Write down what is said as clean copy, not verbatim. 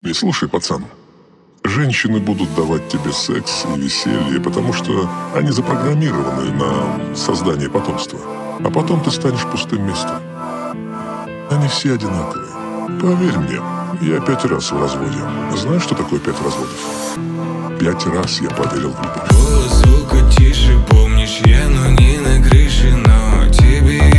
И слушай, пацан, женщины будут давать тебе секс и веселье, потому что они запрограммированы на создание потомства. А потом ты станешь пустым местом. Они все одинаковые. Поверь мне, я 5 раз в разводе. Знаешь, что такое 5 разводов? 5 раз я поверил в любовь. Голос звука тише, помнишь, я, но не на крыше, но тебе